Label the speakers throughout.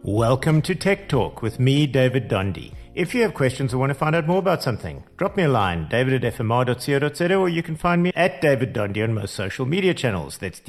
Speaker 1: Welcome to Tech Talk with me, David Dondy. If you have questions or want to find out more about something, drop me a line, david@fmr.co.za, or you can find me at David Dondy on most social media channels. That's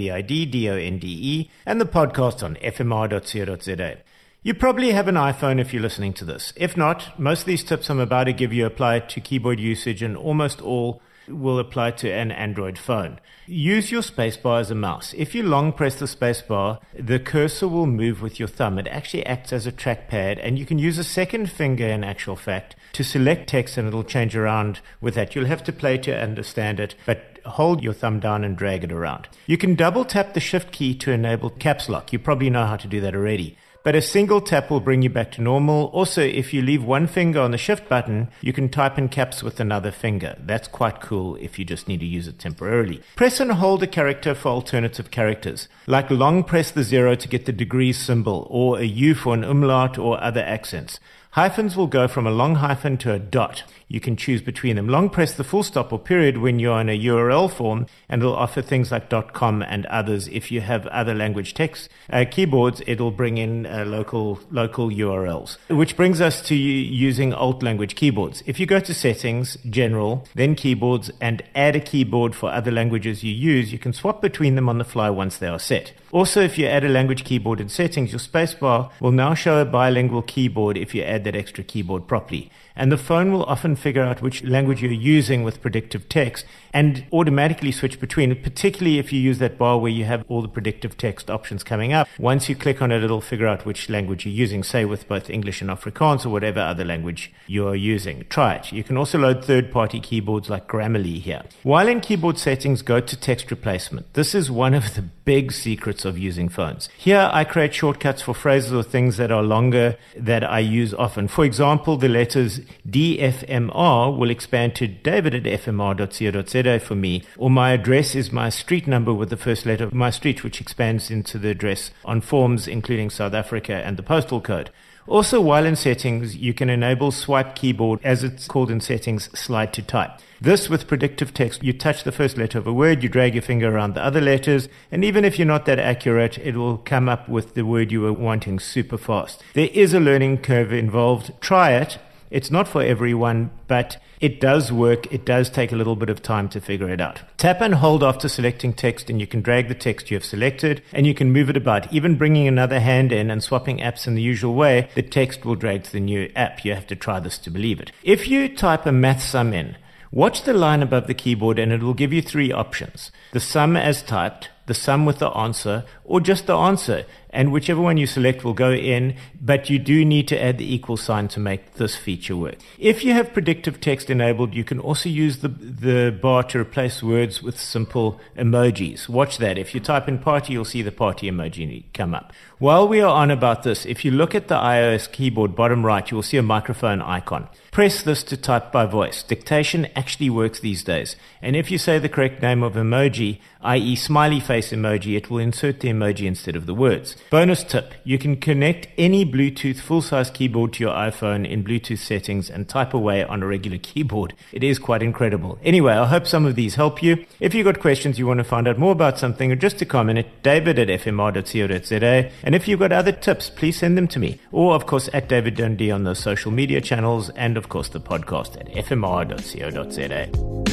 Speaker 1: DAVIDDONDE, and the podcast on fmr.co.za. You probably have an iPhone if you're listening to this. If not, most of these tips I'm about to give you apply to keyboard usage, and almost all will apply to an Android phone. Use your spacebar as a mouse. If you long press the spacebar, the cursor will move with your thumb. It actually acts as a trackpad, and you can use a second finger in actual fact to select text, and it'll change around with that. You'll have to play to understand it, but hold your thumb down and drag it around. You can double tap the shift key to enable caps lock. You probably know how to do that already. But a single tap will bring you back to normal. Also, if you leave one finger on the shift button, you can type in caps with another finger. That's quite cool if you just need to use it temporarily. Press and hold a character for alternative characters, like long press the 0 to get the degrees symbol, or a U for an umlaut or other accents. Hyphens will go from a long hyphen to a dot. You can choose between them. Long press the full stop or period when you're in a URL form, and it'll offer things like .com and others. If you have other language text keyboards, it'll bring in local URLs. Which brings us to using alt language keyboards. If you go to Settings, General, then Keyboards, and add a keyboard for other languages you use, you can swap between them on the fly once they are set. Also, if you add a language keyboard in Settings, your spacebar will now show a bilingual keyboard if you add that extra keyboard properly. And the phone will often figure out which language you're using with predictive text and automatically switch between it, particularly if you use that bar where you have all the predictive text options coming up. Once you click on it, it'll figure out which language you're using, say with both English and Afrikaans or whatever other language you are using. Try it. You can also load third-party keyboards like Grammarly here. While in keyboard settings, go to text replacement. This is one of the big secrets of using phones. Here, I create shortcuts for phrases or things that are longer that I use often. For example, the letters DFMR will expand to david@fmr.co.za for me, or my address is my street number with the first letter of my street, which expands into the address on forms, including South Africa and the postal code. Also, while in settings, you can enable swipe keyboard, as it's called in settings, slide to type. This, with predictive text, you touch the first letter of a word, you drag your finger around the other letters, and even if you're not that accurate, it will come up with the word you were wanting super fast. There is a learning curve involved. Try it. It's not for everyone, but it does work. It does take a little bit of time to figure it out. Tap and hold after selecting text, and you can drag the text you have selected, and you can move it about. Even bringing another hand in and swapping apps in the usual way, the text will drag to the new app. You have to try this to believe it. If you type a math sum in, watch the line above the keyboard, and it will give you three options: the sum as typed, the sum with the answer, or just the answer. And whichever one you select will go in, but you do need to add the equal sign to make this feature work. If you have predictive text enabled, you can also use the bar to replace words with simple emojis. Watch that. If you type in party, you'll see the party emoji come up. While we are on about this, if you look at the iOS keyboard bottom right, you will see a microphone icon. Press this to type by voice. Dictation actually works these days. And if you say the correct name of emoji, i.e. smiley face emoji, it will insert the emoji instead of the words. Bonus tip, you can connect any Bluetooth full-size keyboard to your iPhone in Bluetooth settings and type away on a regular keyboard. It is quite incredible. Anyway, I hope some of these help you. If you've got questions, you want to find out more about something, or just to comment at david@fmr.co.za. And if you've got other tips, please send them to me. Or, of course, at David Dundee on those social media channels, and, of course, the podcast at fmr.co.za.